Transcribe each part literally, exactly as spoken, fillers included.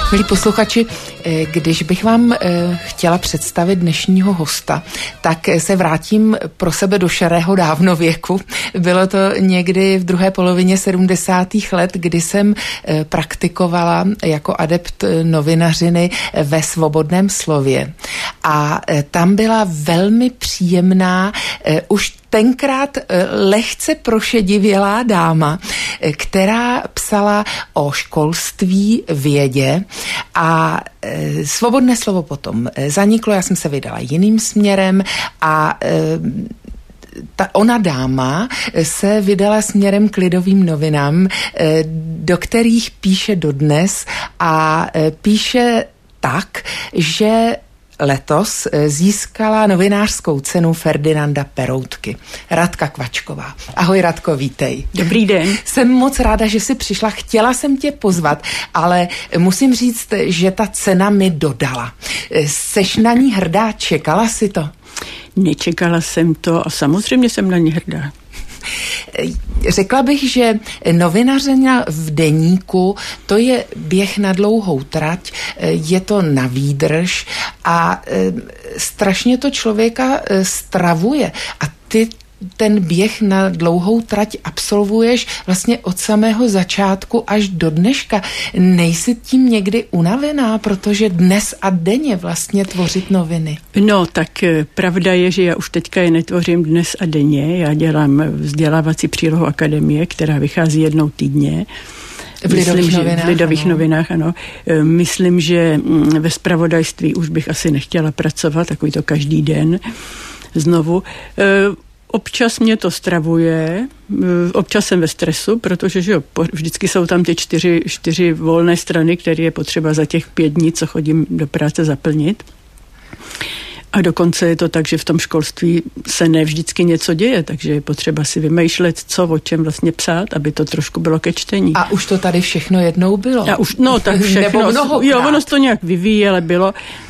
Milí posluchači, když bych vám chtěla představit dnešního hosta, tak se vrátím pro sebe do šarého dávnověku. Bylo to někdy v druhé polovině sedmdesátých let, kdy jsem praktikovala jako adept novinařiny ve Svobodném slově. A tam byla velmi příjemná, už tenkrát lehce prošedivělá dáma, která psala o školství, vědě a Svobodné slovo potom zaniklo, já jsem se vydala jiným směrem a ta ona dáma se vydala směrem k Lidovým novinám, do kterých píše dodnes a píše tak, že letos získala novinářskou cenu Ferdinanda Peroutky. Radka Kvačková. Ahoj Radko, vítej. Dobrý den. Jsem moc ráda, že jsi přišla. Chtěla jsem tě pozvat, ale musím říct, že ta cena mi dodala. Seš na ní hrdá? Čekala jsi to? Nečekala jsem to a samozřejmě jsem na ní hrdá. Řekla bych, že novinařina v deníku, to je běh na dlouhou trať, je to na výdrž a strašně to člověka stravuje. A ty ten běh na dlouhou trať absolvuješ vlastně od samého začátku až do dneška. Nejsi tím někdy unavená, protože dnes a denně vlastně tvořit noviny? No, tak pravda je, že já už teďka je netvořím dnes a denně. Já dělám vzdělávací přílohu Akademie, která vychází jednou týdně. V Lidových Myslím, novinách, v Lidových ano. novinách, ano. Myslím, že ve zpravodajství už bych asi nechtěla pracovat, takový to každý den znovu. Občas mě to stravuje, občas jsem ve stresu, protože že jo, vždycky jsou tam ty čtyři, čtyři volné strany, které je potřeba za těch pět dní, co chodím do práce, zaplnit. A dokonce je to tak, že v tom školství se ne vždycky něco děje, takže je potřeba si vymýšlet, co o čem vlastně psát, aby to trošku bylo ke čtení. A už to tady všechno jednou bylo. A už, no tak všechno. Nebo mnohokrát. Jo, ono to nějak vyvíjí, ale bylo.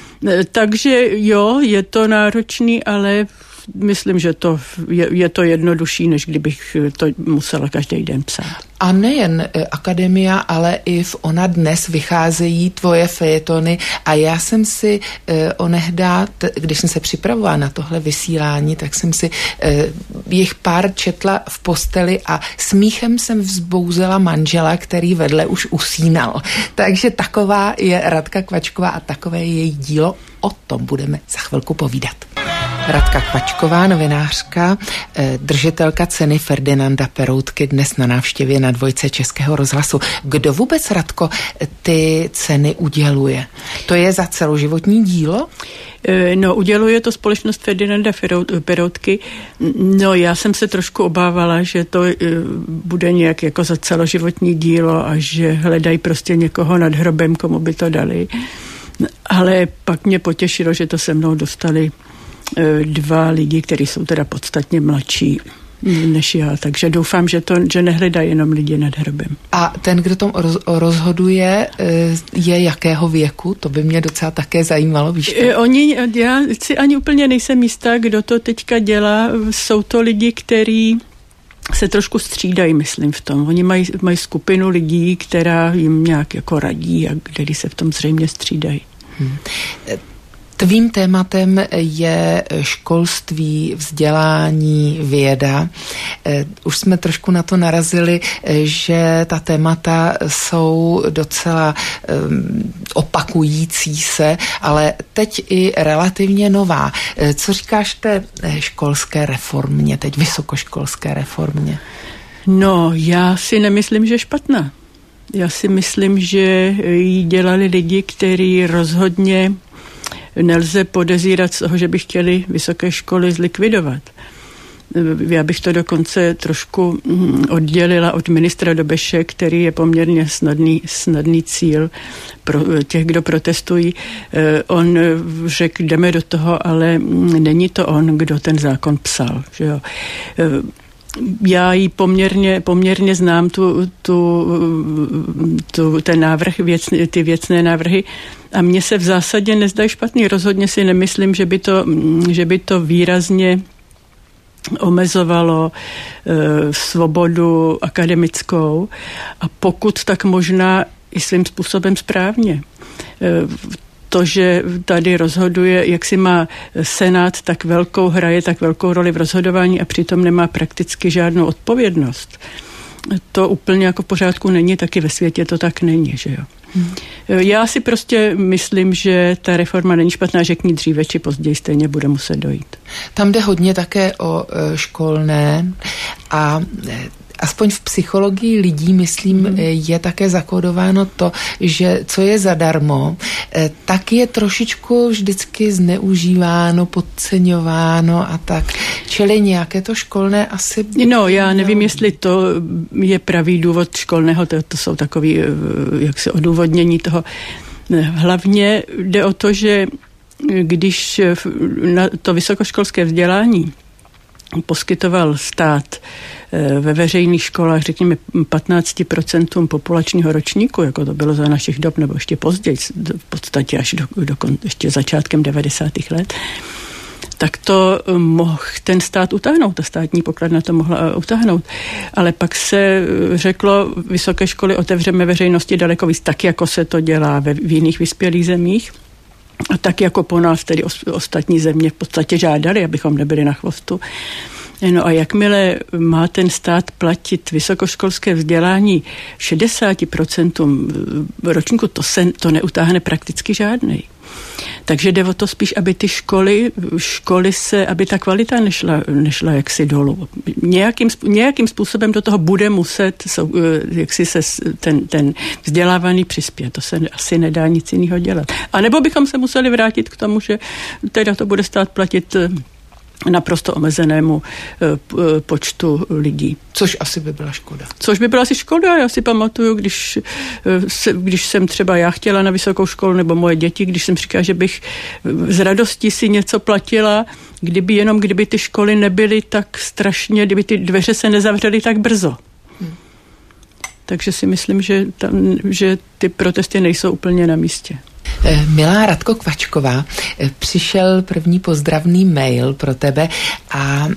Takže jo, je to náročný, ale myslím, že to je, je to jednodušší, než kdybych to musela každý den psát. A nejen Akademia, ale i v Ona dnes vycházejí tvoje fejetony a já jsem si eh, onehdá, t- když jsem se připravovala na tohle vysílání, tak jsem si eh, jich pár četla v posteli a smíchem jsem vzbouzela manžela, který vedle už usínal. Takže taková je Radka Kvačková a takové je její dílo. O tom budeme za chvilku povídat. Radka Kvačková, novinářka, držitelka ceny Ferdinanda Peroutky, dnes na návštěvě na Dvojce Českého rozhlasu. Kdo vůbec, Radko, ty ceny uděluje? To je za celoživotní dílo? No, uděluje to společnost Ferdinanda Peroutky. No, já jsem se trošku obávala, že to bude nějak jako za celoživotní dílo a že hledají prostě někoho nad hrobem, komu by to dali. Ale pak mě potěšilo, že to se mnou dostali dva lidi, kteří jsou teda podstatně mladší než já, takže doufám, že to že nehledají jenom lidi nad hrobem. A ten, kdo tom rozhoduje, je jakého věku? To by mě docela také zajímalo, víš to? Oni, já si ani úplně nejsem jistá, kdo to teďka dělá. Jsou to lidi, kteří se trošku střídají, myslím, v tom. Oni mají, mají skupinu lidí, která jim nějak jako radí a kteří se v tom zřejmě střídají. Hmm. Tvým tématem je školství, vzdělání, věda. Už jsme trošku na to narazili, že ta témata jsou docela um, opakující se, ale teď i relativně nová. Co říkáš té školské reformě, teď vysokoškolské reformě? No, já si nemyslím, že špatná. Já si myslím, že ji dělali lidi, kteří rozhodně nelze podezírat z toho, že by chtěli vysoké školy zlikvidovat. Já bych to dokonce trošku oddělila od ministra Dobeše, který je poměrně snadný, snadný cíl pro těch, kdo protestují. On řekl, jdeme do toho, ale není to on, kdo ten zákon psal. Že jo. Já ji poměrně, poměrně znám, tu, tu, tu, ten návrh, věcný, ty věcné návrhy a mně se v zásadě nezdají špatný. Rozhodně si nemyslím, že by to, že by to výrazně omezovalo e, svobodu akademickou a pokud tak možná i svým způsobem správně. To, že tady rozhoduje, jak si má Senát tak velkou, hraje tak velkou roli v rozhodování a přitom nemá prakticky žádnou odpovědnost, to úplně jako v pořádku není, taky ve světě to tak není, že jo. Hmm. Já si prostě myslím, že ta reforma není špatná, že k ní dříve či později stejně bude muset dojít. Tam jde hodně také o školné a aspoň v psychologii lidí, myslím, je také zakódováno to, že co je zadarmo, tak je trošičku vždycky zneužíváno, podceňováno a tak. Čili nějaké to školné asi... No, já nevím, jestli to je pravý důvod školného, to, to jsou takový, jak se odůvodnění toho. Hlavně jde o to, že když na to vysokoškolské vzdělání poskytoval stát ve veřejných školách, řekněme, patnáct procent populačního ročníku, jako to bylo za našich dob, nebo ještě později, v podstatě až do, do ještě začátkem devadesátých let, tak to mohl ten stát utáhnout, ta státní pokladna to mohla utáhnout. Ale pak se řeklo, vysoké školy otevřeme veřejnosti daleko víc, tak jako se to dělá ve, v jiných vyspělých zemích. A tak jako po nás tedy ostatní země v podstatě žádali, abychom nebyli na chvostu. No a jakmile má ten stát platit vysokoškolské vzdělání šedesát procent ročníku, to se to neutáhne prakticky žádnej. Takže jde o to spíš, aby ty školy, školy se, aby ta kvalita nešla, nešla jaksi dolů. Nějakým, nějakým způsobem do toho bude muset jaksi se ten, ten vzdělávaný přispět. To se asi nedá nic jiného dělat. A nebo bychom se museli vrátit k tomu, že teda to bude stát platit naprosto omezenému počtu lidí. Což asi by byla škoda. Což by byla asi škoda. Já si pamatuju, když, když jsem třeba já chtěla na vysokou školu, nebo moje děti, když jsem říkala, že bych z radosti si něco platila, kdyby jenom, kdyby ty školy nebyly tak strašně, kdyby ty dveře se nezavřely tak brzo. Hmm. Takže si myslím, že, tam, že ty protesty nejsou úplně na místě. Milá Radko Kvačková, přišel první pozdravný mail pro tebe a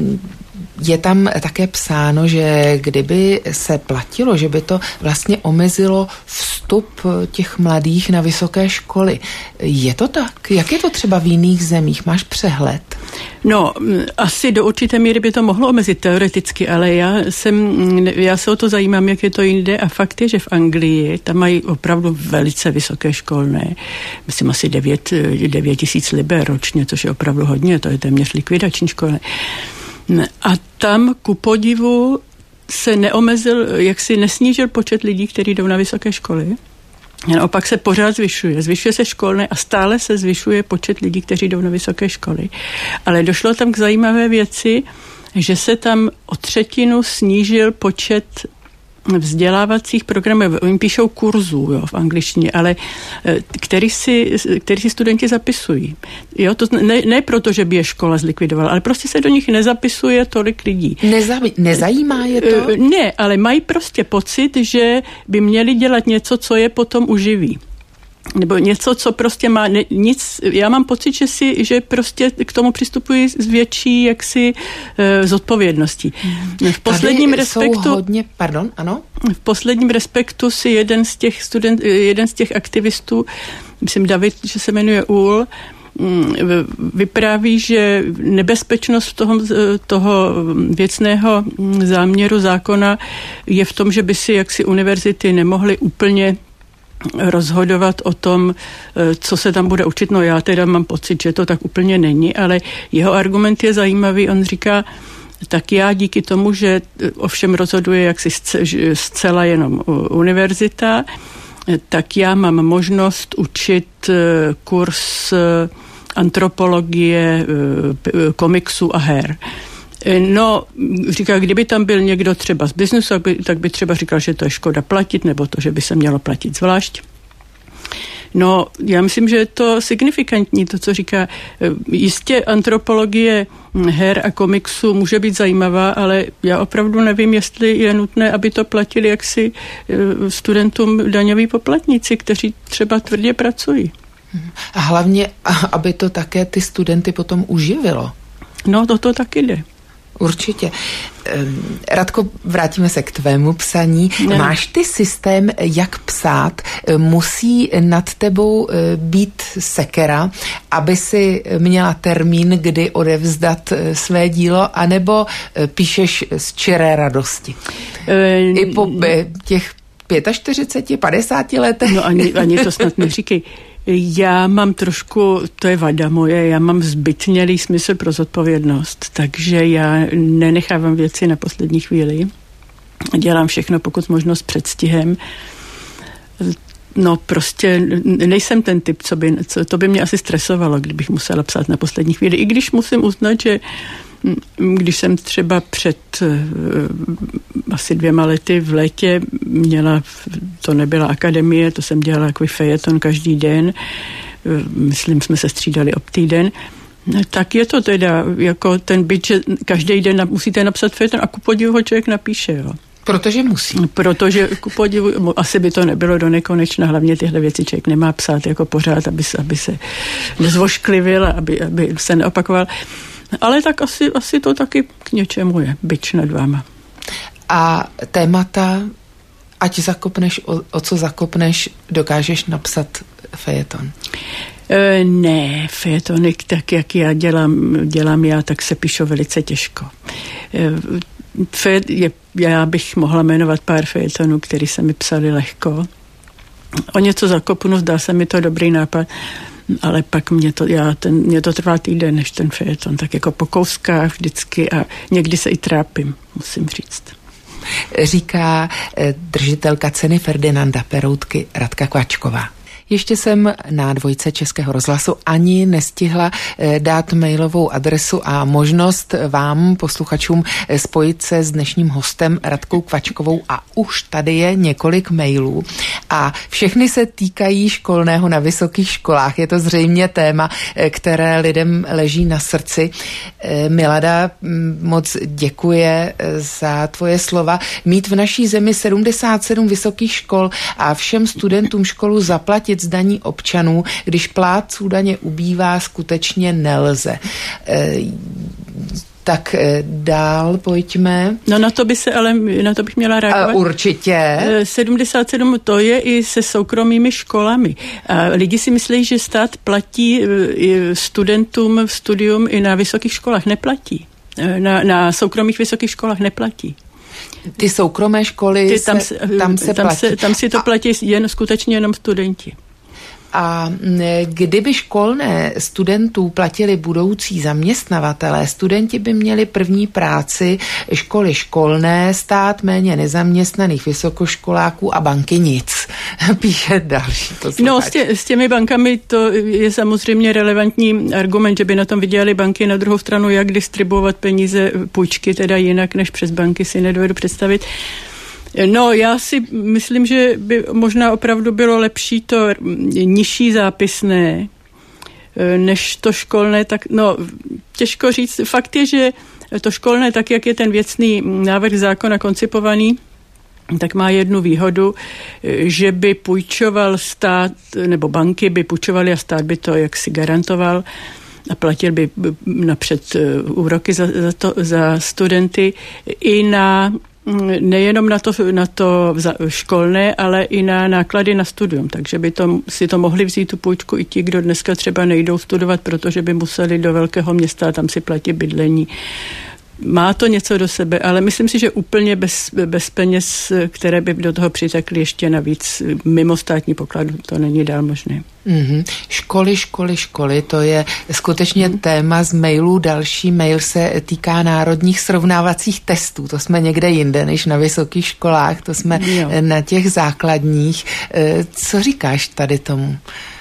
je tam také psáno, že kdyby se platilo, že by to vlastně omezilo vstup těch mladých na vysoké školy. Je to tak? Jak je to třeba v jiných zemích? Máš přehled? No, asi do určité míry by to mohlo omezit teoreticky, ale já jsem, já se o to zajímám, jak je to jinde a fakt je, že v Anglii tam mají opravdu velice vysoké školné. Myslím asi devět tisíc liber ročně, což je opravdu hodně, to je téměř likvidační školy. A tam ku podivu se neomezil, jak si nesnížil počet lidí, kteří jdou na vysoké školy. Naopak se pořád zvyšuje. Zvyšuje se školné a stále se zvyšuje počet lidí, kteří jdou na vysoké školy. Ale došlo tam k zajímavé věci, že se tam o třetinu snížil počet vzdělávacích programů. Oni píšou kurzů, jo, v angličtině, ale který si, který si studenti zapisují. Jo, to ne, ne proto, že by je škola zlikvidovala, ale prostě se do nich nezapisuje tolik lidí. Neza, nezajímá je to? Ne, ale mají prostě pocit, že by měli dělat něco, co je potom uživí. Nebo něco, co prostě má ne, nic, já mám pocit, že si, že prostě k tomu přistupují s větší jaksi e, zodpovědností. V posledním Tady respektu jsou hodně, pardon, ano? V posledním respektu si jeden z těch student, jeden z těch aktivistů, myslím David, že se jmenuje Úl, vypráví, že nebezpečnost toho, toho věcného záměru zákona je v tom, že by si jaksi univerzity nemohly úplně rozhodovat o tom, co se tam bude učit. No já teda mám pocit, že to tak úplně není, ale jeho argument je zajímavý. On říká, tak já díky tomu, že ovšem rozhoduje jaksi zcela jenom univerzita, tak já mám možnost učit kurz antropologie, komiksu a her. No, říká, kdyby tam byl někdo třeba z biznesu, tak by, tak by třeba říkal, že to je škoda platit, nebo to, že by se mělo platit zvlášť. No, já myslím, že je to signifikantní, to, co říká. Jistě antropologie her a komiksu může být zajímavá, ale já opravdu nevím, jestli je nutné, aby to platili jaksi studentům daňoví poplatníci, kteří třeba tvrdě pracují. A hlavně, aby to také ty studenty potom uživilo. No, to to taky jde. Určitě. Radko, vrátíme se k tvému psaní. Ne. Máš ty systém, jak psát? Musí nad tebou být sekera, aby si měla termín, kdy odevzdat své dílo, anebo píšeš z čiré radosti? E, I po těch čtyřiceti pěti, padesáti letech? No ani, ani to snad neříkej. Já mám trošku, to je vada moje, já mám zbytnělý smysl pro zodpovědnost, takže já nenechávám věci na poslední chvíli. Dělám všechno, pokud možno s předstihem. No prostě nejsem ten typ, co by, co, to by mě asi stresovalo, kdybych musela psát na poslední chvíli. I když musím uznat, že když jsem třeba před uh, asi dvěma lety v létě měla, to nebyla akademie, to jsem dělala jako fejeton každý den, uh, myslím, jsme se střídali ob týden, tak je to teda jako ten byt, že každý den musíte napsat fejeton a ku podivu ho člověk napíše, jo. Protože musí. Protože ku podivu, asi by to nebylo do nekonečna, hlavně tyhle věci člověk nemá psát jako pořád, aby, aby se nezvošklivil, aby, aby se neopakoval. Ale tak asi, asi to taky k něčemu je, bič nad váma. A témata, ať zakopneš, o, o co zakopneš, dokážeš napsat fejeton? E, ne, fejetony, tak jak já dělám, dělám já, tak se píšou velice těžko. E, fejet, je, já bych mohla jmenovat pár fejetonů, které se mi psaly lehko. O něco zakopnu, zdá se mi to dobrý nápad, ale pak mě to, já ten, mě to trvá týden, než ten fejeton, tak jako po kouskách vždycky a někdy se i trápím, musím říct. Říká držitelka ceny Ferdinanda Peroutky Radka Kvačková. Ještě jsem na dvojce Českého rozhlasu ani nestihla dát mailovou adresu a možnost vám, posluchačům, spojit se s dnešním hostem Radkou Kvačkovou a už tady je několik mailů a všechny se týkají školného na vysokých školách. Je to zřejmě téma, které lidem leží na srdci. Milada, moc děkuje za tvoje slova. Mít v naší zemi sedmdesát sedm vysokých škol a všem studentům školu zaplatit z daní občanů, když plátců daně ubývá, skutečně nelze. E, tak e, dál pojďme. No na to by se, ale na to bych měla reagovat. Uh, určitě. sedmdesát sedm to je i se soukromými školami. A lidi si myslí, že stát platí studentům v studium i na vysokých školách. Neplatí. Na, na soukromých vysokých školách neplatí. Ty soukromé školy, Ty, tam, se, tam se tam platí. Se, tam si to platí jen, skutečně jenom studenti. A kdyby školné studentů platili budoucí zaměstnavatelé, studenti by měli první práci, školy školné, stát méně nezaměstnaných vysokoškoláků a banky nic. Píše další posluchač. No s, tě, s těmi bankami to je samozřejmě relevantní argument, že by na tom vydělali banky. Na druhou stranu, jak distribuovat peníze, půjčky teda jinak než přes banky, si nedovedu představit. No, já si myslím, že by možná opravdu bylo lepší to nižší zápisné, než to školné, tak no, těžko říct. Fakt je, že to školné, tak jak je ten věcný návrh zákona koncipovaný, tak má jednu výhodu, že by půjčoval stát, nebo banky by půjčovaly a stát by to jaksi garantoval a platil by napřed úroky za, za, to, za studenty i na nejenom na to, na to školné, ale i na náklady na studium. Takže by to, si to mohli vzít tu půjčku i ti, kdo dneska třeba nejdou studovat, protože by museli do velkého města a tam si platit bydlení. Má to něco do sebe, ale myslím si, že úplně bez, bez peněz, které by do toho přitekly ještě navíc mimo státní pokladu, to není dál možné. Mm-hmm. Školy, školy, školy, to je skutečně mm. téma z mailů. Další mail se týká národních srovnávacích testů. To jsme někde jinde než na vysokých školách, to jsme jo. na těch základních. Co říkáš tady tomu?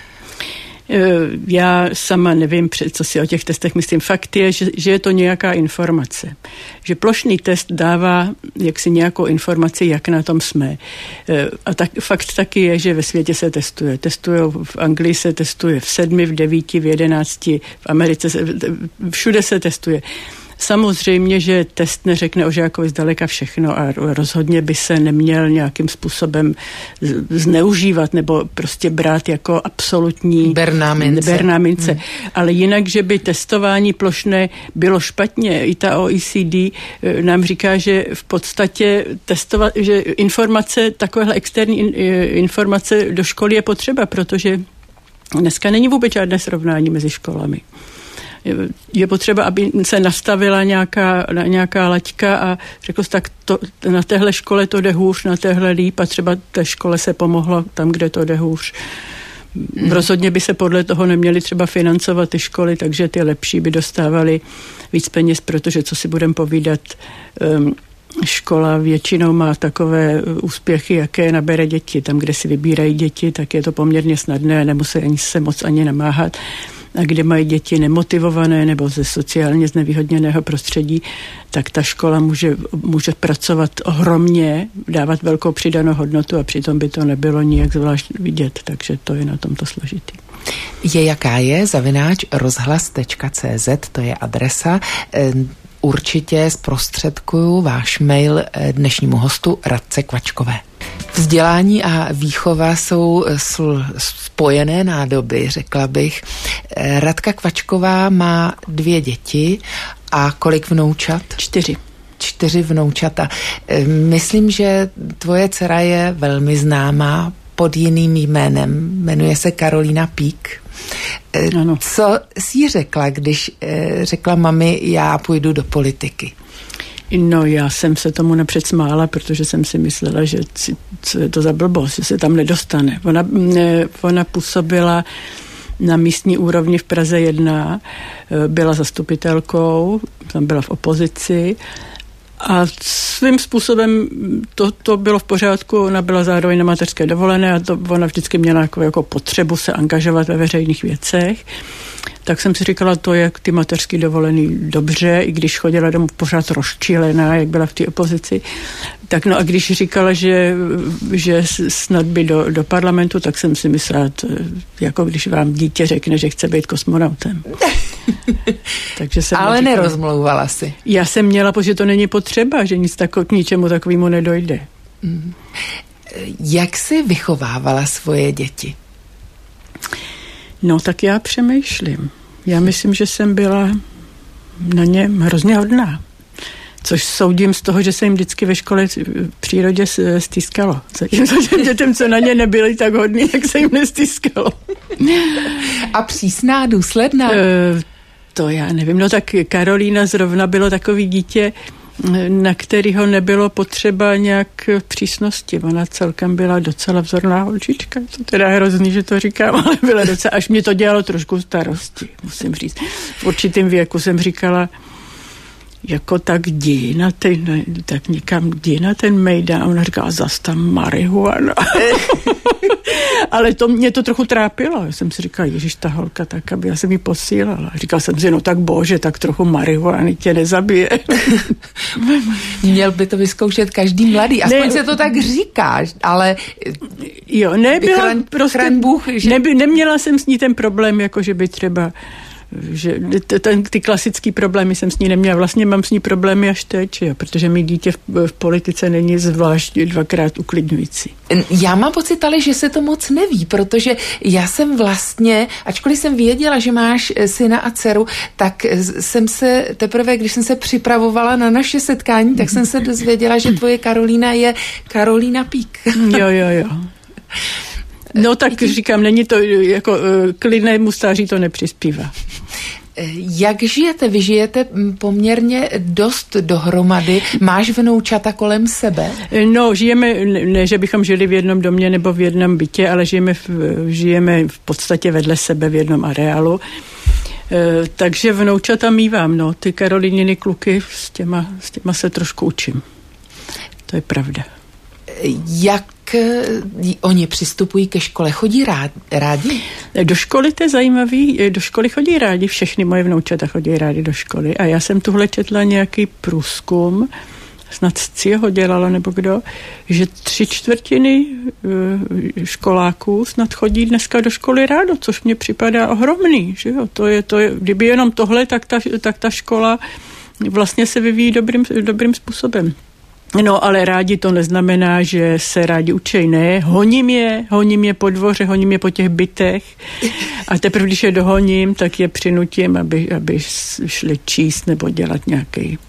Já sama nevím, co si o těch testech myslím. Fakt je, že, že je to nějaká informace. Že plošný test dává jaksi nějakou informaci, jak na tom jsme. A tak, fakt taky je, že ve světě se testuje. Testuje v Anglii se testuje v sedmi, v devíti, v jedenácti, v Americe se, všude se testuje. Samozřejmě, že test neřekne o žákovi zdaleka všechno a rozhodně by se neměl nějakým způsobem zneužívat nebo prostě brát jako absolutní berná mince. Berná mince. Hmm. Ale jinak, že by testování plošné bylo špatně. I ta O E C D nám říká, že v podstatě testovat, že informace, takovéhle externí informace do školy je potřeba, protože dneska není vůbec žádné srovnání mezi školami. Je potřeba, aby se nastavila nějaká, nějaká laťka a řekl jsi, tak to, na téhle škole to jde hůř, na téhle líp a třeba té škole se pomohlo tam, kde to jde hůř. Hmm. Rozhodně by se podle toho neměly třeba financovat ty školy, takže ty lepší by dostávaly víc peněz, protože co si budeme povídat, um, škola většinou má takové úspěchy, jaké nabere děti. Tam, kde si vybírají děti, tak je to poměrně snadné, nemusí ani se moc ani namáhat. A kde mají děti nemotivované nebo ze sociálně znevýhodněného prostředí, tak ta škola může, může pracovat ohromně, dávat velkou přidanou hodnotu a přitom by to nebylo nijak zvlášť vidět, takže to je na tomto složitý. Je jaká je, zavináč rozhlas tečka cé zet, to je adresa. Určitě zprostředkuju váš mail dnešnímu hostu Radce Kvačkové. Vzdělání a výchova jsou spojené nádoby, řekla bych. Radka Kvačková má dvě děti a kolik vnoučat? Čtyři. Čtyři vnoučata. Myslím, že tvoje dcera je velmi známá pod jiným jménem. Jmenuje se Karolína Pík. Ano. Co jsi jí řekla, když řekla mami, já půjdu do politiky? No, já jsem se tomu napřed smála, protože jsem si myslela, že co je to za blbost, že se tam nedostane. Ona, ona působila na místní úrovni v Praze jedna, byla zastupitelkou, tam byla v opozici a svým způsobem to, to bylo v pořádku, ona byla zároveň na mateřské dovolené a to, ona vždycky měla jako, jako potřebu se angažovat ve veřejných věcech. Tak jsem si říkala, to je ty mateřský dovolený dobře, i když chodila domů pořád rozčilená, jak byla v té opozici. Tak no a když říkala, že, že snad by do, do parlamentu, tak jsem si myslela, jako když vám dítě řekne, že chce být kosmonautem. Takže jsem Ale říkala, nerozmlouvala si. Já jsem měla pocit, že to není potřeba, že nic tako, k ničemu takovému nedojde. Mm. Jak jsi vychovávala svoje děti? No tak já přemýšlím. Já myslím, že jsem byla na ně hrozně hodná. Což soudím z toho, že se jim vždycky ve škole v přírodě stýskalo. Zatímco těm dětem, co na ně nebyli tak hodný, tak se jim nestýskalo. A přísná, důsledná? E, to já nevím. No tak Karolína zrovna bylo takový dítě, na kterého nebylo potřeba nějak přísnosti. Ona celkem byla docela vzorná holčička. To teda hrozný, že to říkám, ale byla docela, až mě to dělalo trošku starosti, musím říct. V určitém věku jsem říkala, jako tak jdi na ten, tak někam jdi na ten mejdan. A ona říkala, zas tam marihuana. Ale to mě to trochu trápilo. Já jsem si říkala, ježiš, ta holka, tak aby já jsem ji posílala. Říkala jsem si, no tak bože, tak trochu marihuany tě nezabije. Měl by to vyzkoušet každý mladý. Aspoň ne, se to tak říká, ale jo, nebyla, chraň, prostě, chraň Bůh, že... neby, neměla jsem s ní ten problém, jako že by třeba že ten, ty klasický problémy jsem s ní neměla. Vlastně mám s ní problémy až teď, jo, protože mi dítě v, v politice není zvlášť dvakrát uklidňující. Já mám pocit ale, že se to moc neví, protože já jsem vlastně, ačkoliv jsem věděla, že máš syna a dceru, tak jsem se teprve, když jsem se připravovala na naše setkání, tak jsem se dozvěděla, že tvoje Karolína je Karolína Pík. Jo, jo, jo. No tak říkám, není to, jako klidnému stáří to nepřispívá. Jak žijete? Vy žijete poměrně dost dohromady. Máš vnoučata kolem sebe? No, žijeme, ne, že bychom žili v jednom domě nebo v jednom bytě, ale žijeme v, žijeme v podstatě vedle sebe v jednom areálu. E, takže vnoučata mívám, no. Ty Karolininy kluky, s těma, s těma se trošku učím. To je pravda. Jak oni přistupují ke škole? Chodí rád, rádi? Do školy to je zajímavý. Do školy chodí rádi. Všechny moje vnoučata chodí rádi do školy. A já jsem tuhle četla nějaký průzkum, snad C I A ho dělalo nebo kdo, že tři čtvrtiny školáků snad chodí dneska do školy rádo, což mně připadá ohromný. Že jo? To je, to je, kdyby jenom tohle, tak ta, tak ta škola vlastně se vyvíjí dobrým, dobrým způsobem. No, ale rádi to neznamená, že se rádi učej, ne. Honím je, honím je po dvoře, honím je po těch bytech a teprve, když je dohoním, tak je přinutím, aby, aby šli číst nebo dělat nějaký.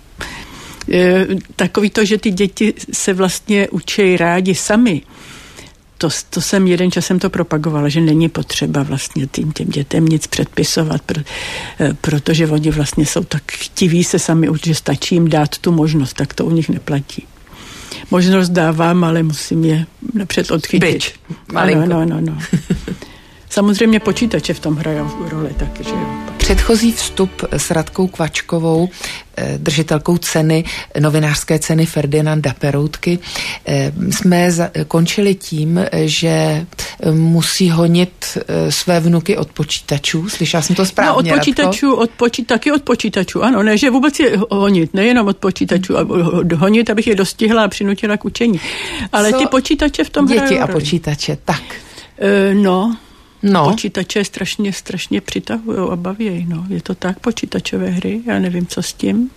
E, takový to, že ty děti se vlastně učej rádi sami, to, to jsem jeden čas jsem to propagovala, že není potřeba vlastně tím těm dětem nic předpisovat, pro, protože oni vlastně jsou tak chtiví se sami učit, že stačí jim dát tu možnost, tak to u nich neplatí. Možnost dávám, ale musím je napřed odchytit. Byč, malinko. Ano, no, no, no. Samozřejmě počítače v tom hrajou roli taky, že jo. Předchozí vstup s Radkou Kvačkovou, držitelkou ceny, novinářské ceny Ferdinanda Peroutky, jsme končili tím, že musí honit své vnuky od počítačů. Slyšela jsem to správně, No od počítačů, od počí, taky od počítačů, ano, ne, že vůbec je honit, nejenom od počítačů, honit, abych je dostihla a přinutila k učení. Ale Co ty počítače v tom děti hrajou a roli. počítače, tak. E, no, No. Počítače strašně, strašně přitahujou a baví. No. Je to tak, počítačové hry, já nevím, co s tím.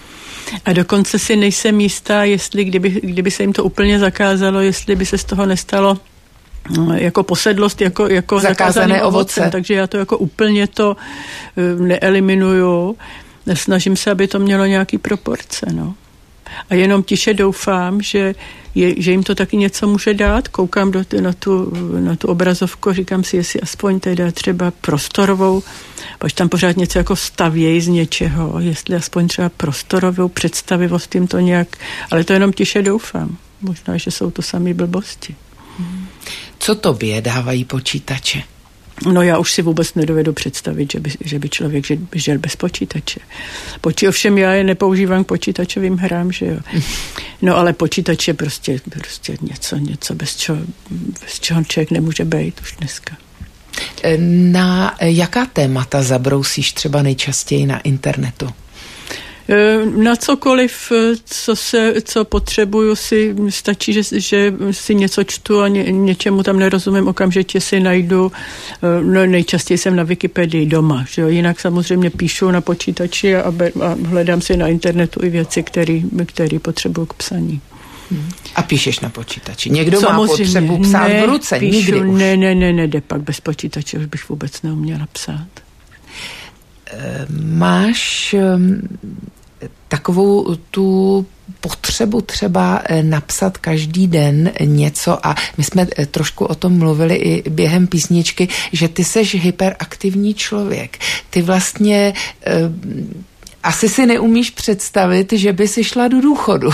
A dokonce si nejsem jistá, jestli kdyby, kdyby se jim to úplně zakázalo, jestli by se z toho nestalo no, jako posedlost, jako, jako zakázané ovoce. ovoce. Takže já to jako úplně to uh, neeliminuju. Snažím se, aby to mělo nějaký proporce, no. A jenom tiše doufám, že, je, že jim to taky něco může dát. Koukám do, na, tu, na tu obrazovku, říkám si, jestli aspoň teda třeba prostorovou, protože tam pořád něco jako stavějí z něčeho, jestli aspoň třeba prostorovou představivost jim to nějak, ale to jenom tiše doufám. Možná, že jsou to samé blbosti. Co tobě dávají počítače? No já už si vůbec nedovedu představit, že by, že by člověk žil, žil bez počítače. Počí, ovšem já je nepoužívám k počítačovým hrám, že jo. No ale počítač je prostě, prostě něco, něco bez čeho, bez čeho člověk nemůže být už dneska. Na jaká témata zabrousíš třeba nejčastěji na internetu? Na cokoliv, co, se, co potřebuju, si stačí, že, že si něco čtu a ně, něčemu tam nerozumím, okamžitě si najdu. No, nejčastěji jsem na Wikipedii doma, že jo? Jinak samozřejmě píšu na počítači a, a hledám si na internetu i věci, které potřebuju k psaní. A píšeš na počítači? Někdo samozřejmě, má potřebu psát ne, v ruce? Píšu, Nikdy už. Ne, ne, ne, ne, jde pak bez počítače, už bych vůbec neuměla psát. Máš takovou tu potřebu třeba napsat každý den něco a my jsme trošku o tom mluvili i během písničky, že ty seš hyperaktivní člověk. Ty vlastně eh, asi si neumíš představit, že by si šla do důchodu.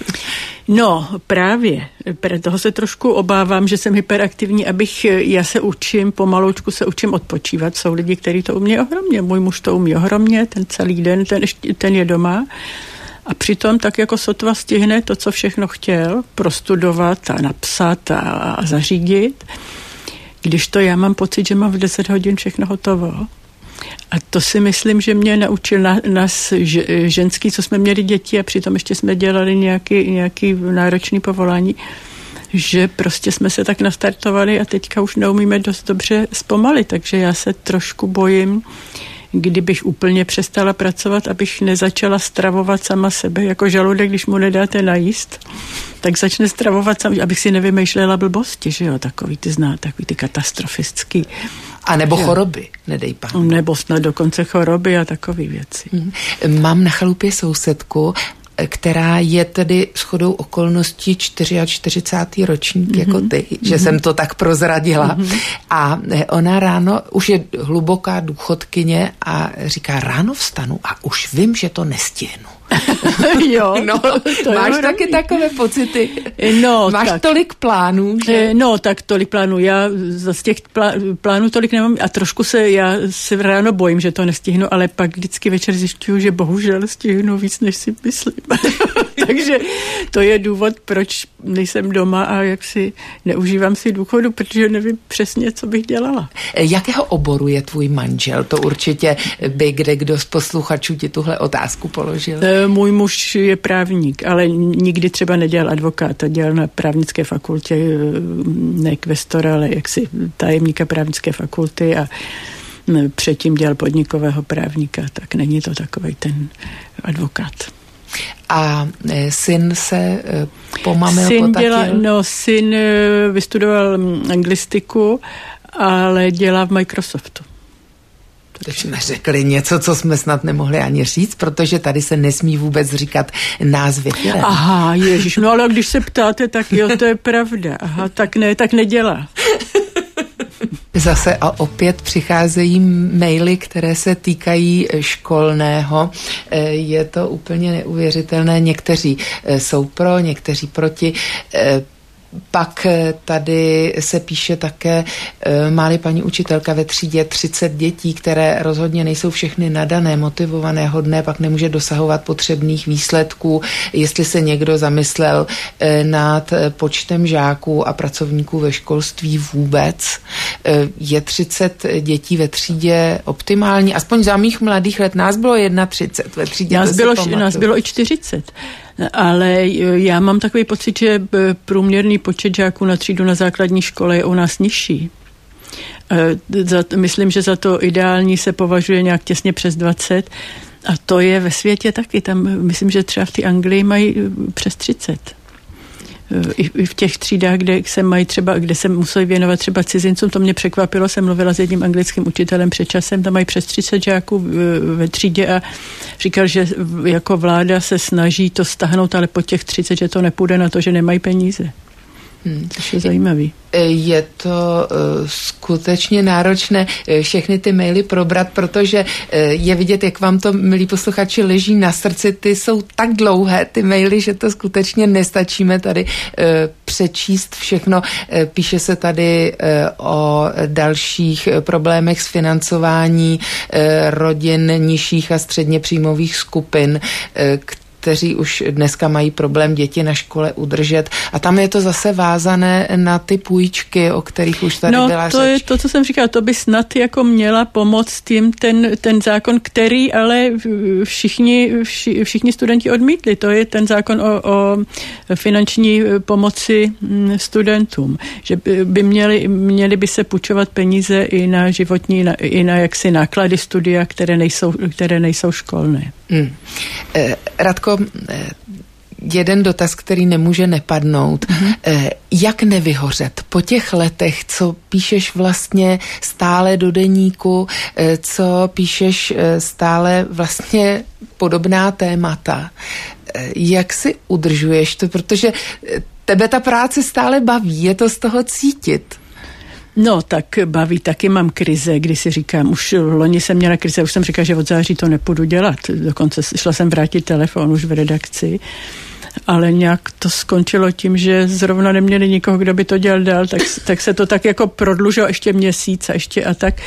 No, právě. Toho se trošku obávám, že jsem hyperaktivní, abych, já se učím, pomaloučku se učím odpočívat. Jsou lidi, kteří to umí ohromně. Můj muž to umí ohromně, ten celý den, ten, ten je doma. A přitom tak jako sotva stihne to, co všechno chtěl, prostudovat a napsat a, a zařídit. Když to já mám pocit, že mám v deset hodin všechno hotovo. A to si myslím, že mě naučil na, nás ženský, co jsme měli děti a přitom ještě jsme dělali nějaký, nějaký náročný povolání, že prostě jsme se tak nastartovali a teďka už neumíme dost dobře zpomalit, takže já se trošku bojím, kdybych úplně přestala pracovat, abych nezačala stravovat sama sebe, jako žaludek, když mu nedáte najíst, tak začne stravovat sam, abych si nevymýšlela blbosti, že jo, takový ty zná, takový ty katastrofický. A nebo choroby, nedej pán. Nebo snad dokonce choroby a takové věci. Mám na chalupě sousedku, která je tedy shodou okolností čtyřicátý čtvrtý ročník mm-hmm. jako ty, mm-hmm. že jsem to tak prozradila. Mm-hmm. A ona ráno, už je hluboká důchodkyně a říká, ráno vstanu a už vím, že to nestihnu. Jo, no, to máš je taky takové pocity? No, máš tak. tolik plánů? Že? No, tak tolik plánů. Já z těch plánů tolik nemám a trošku se, já se ráno bojím, že to nestihnu, ale pak vždycky večer zjišťuju, že bohužel stihnu víc, než si myslím. Takže to je důvod, proč nejsem doma a jak si neužívám si důchodu, protože nevím přesně, co bych dělala. Jakého oboru je tvůj manžel? To určitě by kde kdo z posluchačů ti tuhle otázku položil. Můj muž je právník, ale nikdy třeba nedělal advokáta, dělal na právnické fakultě, ne kvestora, ale jaksi tajemníka právnické fakulty a předtím dělal podnikového právníka, tak není to takovej ten advokát. A syn se pomamil, syn potatil? Děla, no, syn vystudoval anglistiku, ale dělá v Microsoftu. Teď jsme řekli něco, co jsme snad nemohli ani říct, protože tady se nesmí vůbec říkat názvy firem. Aha, ježiš, no ale když se ptáte, tak jo, to je pravda. Aha, tak ne, tak nedělá. Zase a opět přicházejí maily, které se týkají školného. Je to úplně neuvěřitelné. Někteří jsou pro, někteří proti. Pak tady se píše také, má-li paní učitelka ve třídě třicet dětí, které rozhodně nejsou všechny nadané, motivované, hodné, pak nemůže dosahovat potřebných výsledků. Jestli se někdo zamyslel nad počtem žáků a pracovníků ve školství vůbec, je třicet dětí ve třídě optimální? Aspoň za mých mladých let nás bylo třicet jedna ve třídě. Nás bylo, nás bylo i čtyřicet. Ale já mám takový pocit, že průměrný počet žáků na třídu na základní škole je u nás nižší. Myslím, že za to ideální se považuje nějak těsně přes dvacet a to je ve světě taky. Tam myslím, že třeba v té Anglii mají přes třicet. I v těch třídách, kde se mají třeba, kde se museli věnovat třeba cizincům, to mě překvapilo, jsem mluvila s jedním anglickým učitelem před časem, tam mají přes třicet žáků ve třídě a říkal, že jako vláda se snaží to stáhnout, ale po těch třicet, že to nepůjde na to, že nemají peníze. Hmm. To je zajímavý. Je to uh, skutečně náročné uh, všechny ty maily probrat, protože uh, je vidět, jak vám to, milí posluchači, leží na srdci. Ty jsou tak dlouhé, ty maily, že to skutečně nestačíme tady uh, přečíst všechno. Uh, píše se tady uh, o dalších uh, problémech s financování uh, rodin nižších a středně příjmových skupin, uh, kteří už dneska mají problém děti na škole udržet. A tam je to zase vázané na ty půjčky, o kterých už tady no, byla řeč. No to je to, co jsem říkala, to by snad jako měla pomoct tím ten, ten zákon, který ale všichni, vši, všichni studenti odmítli. To je ten zákon o, o finanční pomoci studentům. Že by měli, měli by se půjčovat peníze i na životní, na, i na jaksi náklady studia, které nejsou, které nejsou školné. Hmm. Eh, Radko, eh, jeden dotaz, který nemůže nepadnout. Mm-hmm. Eh, jak nevyhořet po těch letech, co píšeš vlastně stále do deníku, eh, co píšeš eh, stále vlastně podobná témata. Eh, jak si udržuješ to? Protože tebe ta práce stále baví, je to z toho cítit. No, tak baví, taky mám krize, kdy si říkám, už v loni jsem měla krize, už jsem říkala, že od září to nepůjdu dělat. Dokonce šla jsem vrátit telefon už v redakci, ale nějak to skončilo tím, že zrovna neměli nikoho, kdo by to dělal dál, tak, tak se to tak jako prodlužilo ještě měsíc a ještě a tak.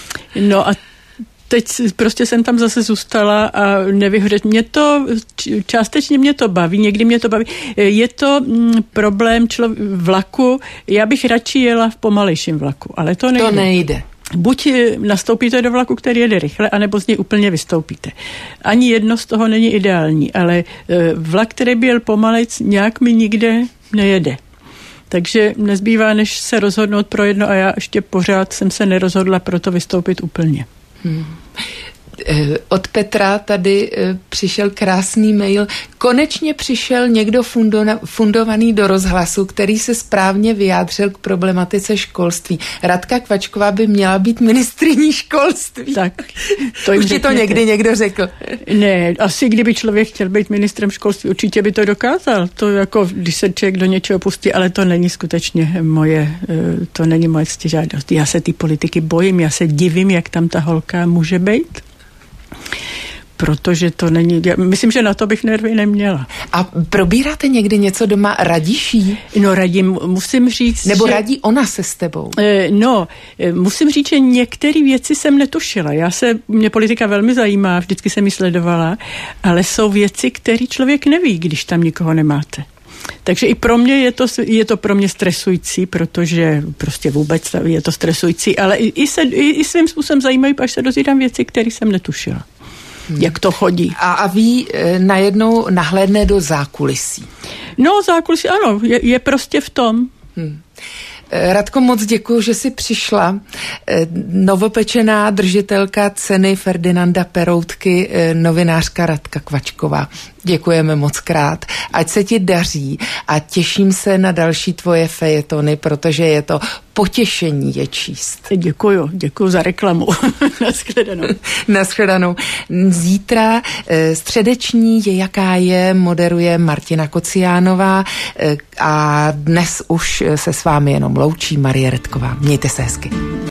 No a teď prostě jsem tam zase zůstala a nevyhořet. Mě to, částečně mě to baví, někdy mě to baví. Je to mm, problém člo, vlaku, já bych radši jela v pomalejším vlaku, ale to nejde. To nejde. Buď nastoupíte do vlaku, který jede rychle, anebo z něj úplně vystoupíte. Ani jedno z toho není ideální, ale vlak, který byl pomalejc, nějak mi nikde nejede. Takže nezbývá, než se rozhodnout pro jedno a já ještě pořád jsem se nerozhodla pro to vystoupit úplně. Hmm. Od Petra tady přišel krásný mail. Konečně přišel někdo fundo- fundovaný do rozhlasu, který se správně vyjádřil k problematice školství. Radka Kvačková by měla být ministryní školství. Tak, to už ti to někdy někdo řekl. Ne, asi kdyby člověk chtěl být ministrem školství, určitě by to dokázal. To jako, když se člověk do něčeho pustí, ale to není skutečně moje, to není moje ctižádost. Já se ty politiky bojím, já se divím, jak tam ta holka může být. Protože to není, já myslím, že na to bych nervy neměla. A probíráte někdy něco doma, radíš jí? No radím, musím říct, Nebo že, radí ona se s tebou? No, musím říct, že některé věci jsem netušila. Já se, mě politika velmi zajímá, vždycky jsem ji sledovala, ale jsou věci, které člověk neví, když tam nikoho nemáte. Takže i pro mě je to, je to pro mě stresující, protože prostě vůbec je to stresující, ale i, i, se, i, i svým způsobem zajímají, až se dozvídám věci, které jsem netušila. Hmm. Jak to chodí. A, a ví e, najednou nahlédne do zákulisí. No, zákulisí, ano, je, je prostě v tom. Hmm. Radko, moc děkuji, že jsi přišla. Novopečená držitelka ceny Ferdinanda Peroutky, novinářka Radka Kvačková. Děkujeme moc krát. Ať se ti daří a těším se na další tvoje fejetony, protože je to potěšení je číst. Děkuju, děkuju za reklamu. Naschledanou. Naschledanou. Zítra středeční je jaká je, moderuje Martina Kociánová a dnes už se s vámi jenom loučí Marie Redková. Mějte se hezky.